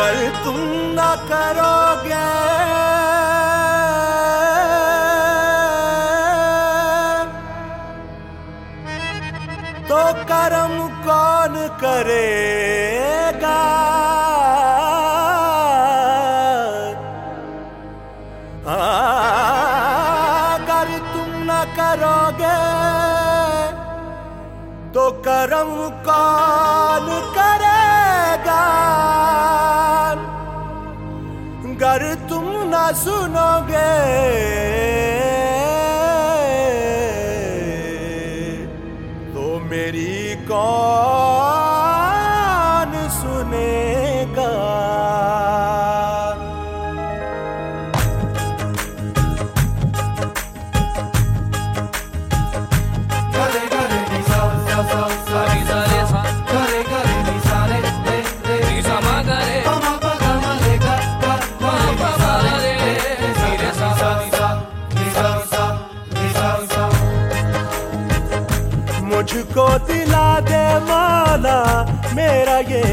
अगर तुम ना करोगे तो कर्म कौन करेगा। अगर तुम ना करोगे तो कर्म कौन करेगा। अगर तुम ना सुनोगे तो मेरी कौन सुनेगा। मुझको दिला दे मौला मेरा ये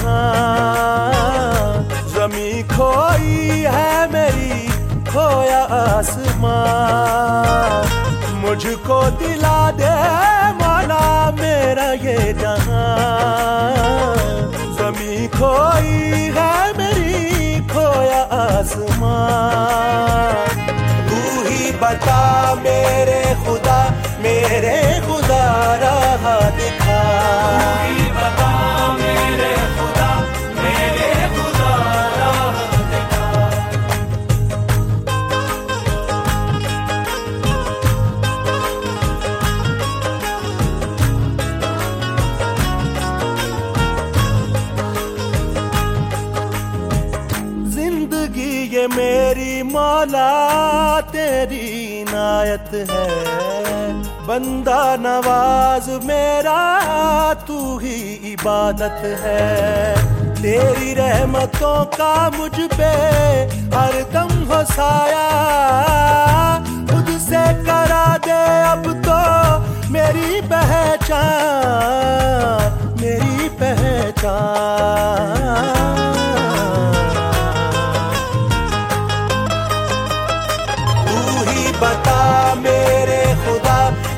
जहां। ज़मीं खोई है मेरी खोया आसमां। मुझको दिला दे मौला मेरा ये जहां। ज़मीं खोई है मेरी खोया आसमां। तू ही बता मेरे खुदा राह दिखा। तू ही बता मेरे खुदा राह दिखा। जिंदगी ये मेरी मौला तेरी इनायत है। बंदा नवाज मेरा तू ही इबादत है। तेरी रहमतों का मुझ पे हर दम हो साया। खुद से करा दे अब तो मेरी पहचान, मेरी पहचान। तू ही बता मेरे खुदा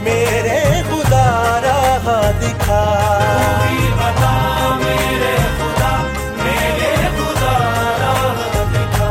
राह दिखा। तू ही बता मेरे खुदा राह दिखा।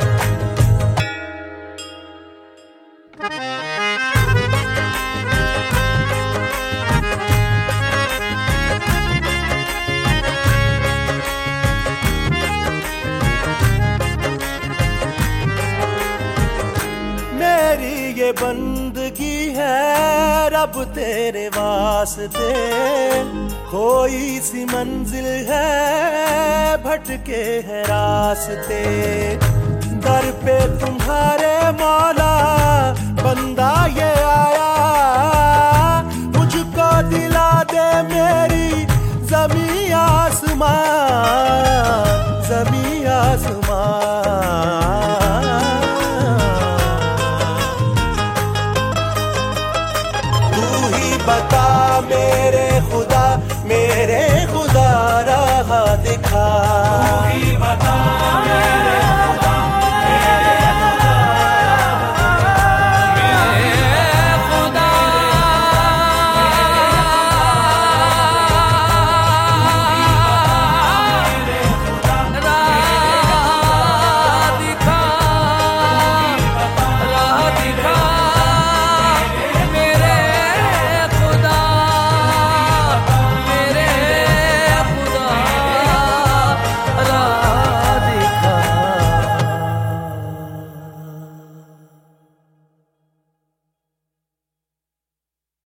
मेरी ये बंदगी है रब तेरे वास्ते। कोई सी मंजिल है भटके है रास्ते। दर पे तुम्हारे मौला बंदा ये आया। मुझको दिला दे मेरी ज़मीं आसमां, ज़मीं आसमां।